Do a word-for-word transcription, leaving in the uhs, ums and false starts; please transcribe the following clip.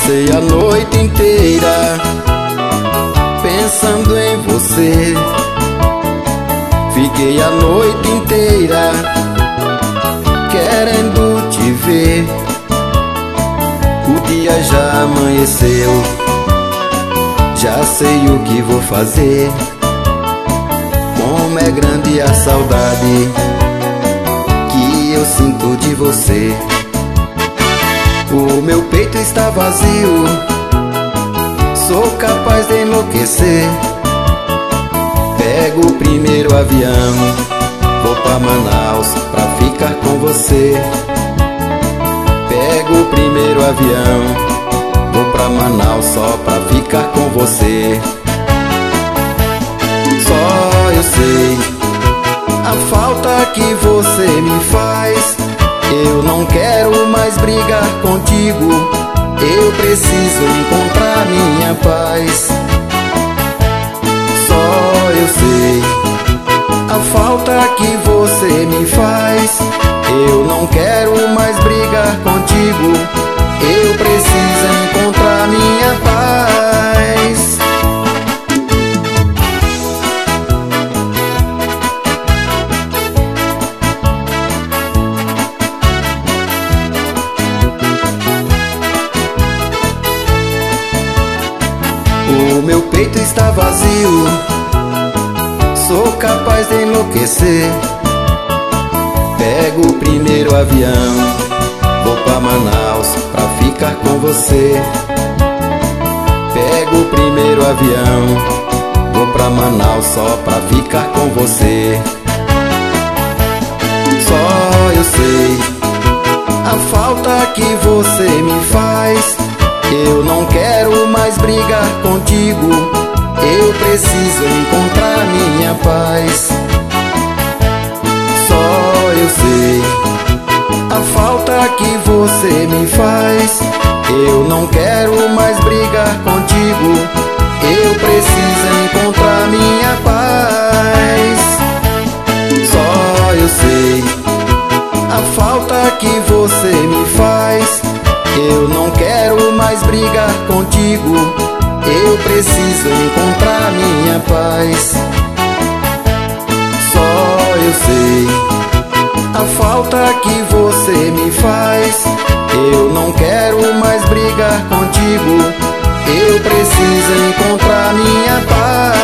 Passei a noite inteira pensando em você. Fiquei a noite inteira querendo te ver. O dia já amanheceu, já sei o que vou fazer. Como é grande a saudade que eu sinto de você. O meu peito está vazio, sou capaz de enlouquecer. Pego o primeiro avião, vou pra Manaus pra ficar com você. Pego o primeiro avião, vou pra Manaus só pra ficar com você. Só eu sei a falta que você me faz. Eu não quero mais brigar contigo, eu preciso encontrar minha paz. Só eu sei a falta que você me faz. Eu não quero mais brigar contigo, eu preciso encontrar minha paz. O meu peito está vazio, sou capaz de enlouquecer. Pego o primeiro avião, vou pra Manaus pra ficar com você. Pego o primeiro avião, vou pra Manaus só pra ficar com você. Só eu sei a falta que você me faz. Eu não quero mais brigar contigo, eu preciso encontrar minha paz. Só eu sei a falta que você me faz. Eu não quero mais brigar contigo, eu preciso encontrar minha paz. Só eu sei a falta que você me faz. Eu não quero mais brigar contigo, eu preciso encontrar minha paz. Só eu sei a falta que você me faz. Eu não quero mais brigar contigo, eu preciso encontrar minha paz.